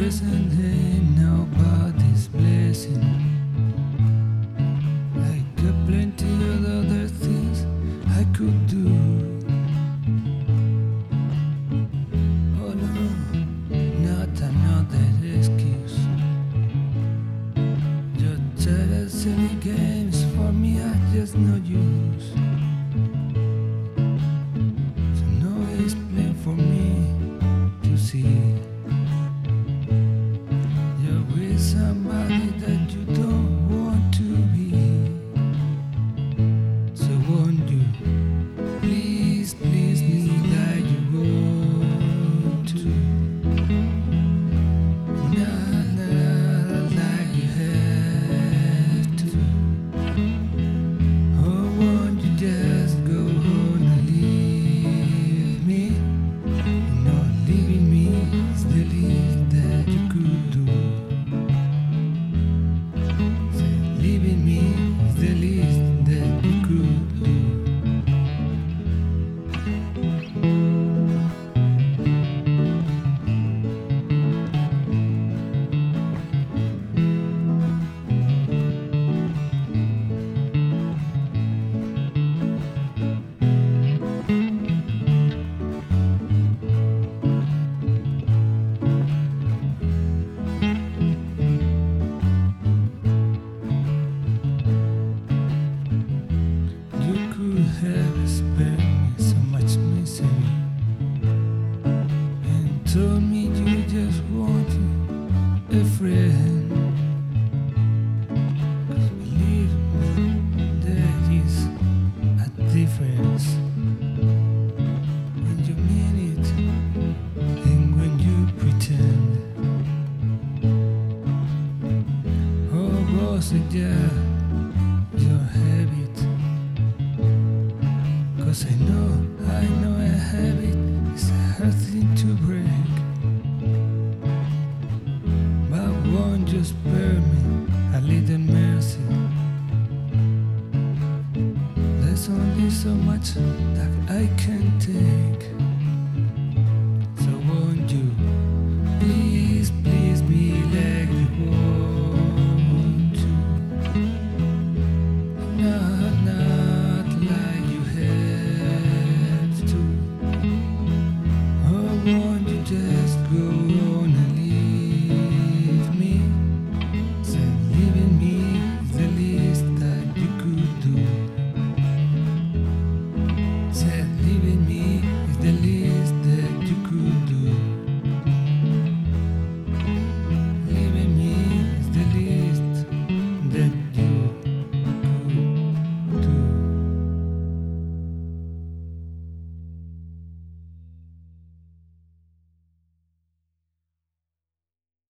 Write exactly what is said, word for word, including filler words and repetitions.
present ain't nobody's blessing. I got plenty of other things I could do. Oh no, not another excuse. Your tell silly games for me are just no use. So no explain for me to see. You're with somebody that you don't want to be. So won't you please, please me like you want to? Not, not like you have to. Or won't you just go on and leave me? You know, leaving me is the least that you could do. Say, leaving me is the least that you could do. You could have spared me so much misery and told me you just wanted a friend. 'Cause believe me, there is a difference when you mean it and when you pretend. Or was it just your habit? 'Cause I know, I know a habit is a hard thing to break. But won't you spare me a little mercy? There's only so much that I can take. So won't you please, please me like you want to? Not, not like you have to. Oh, won't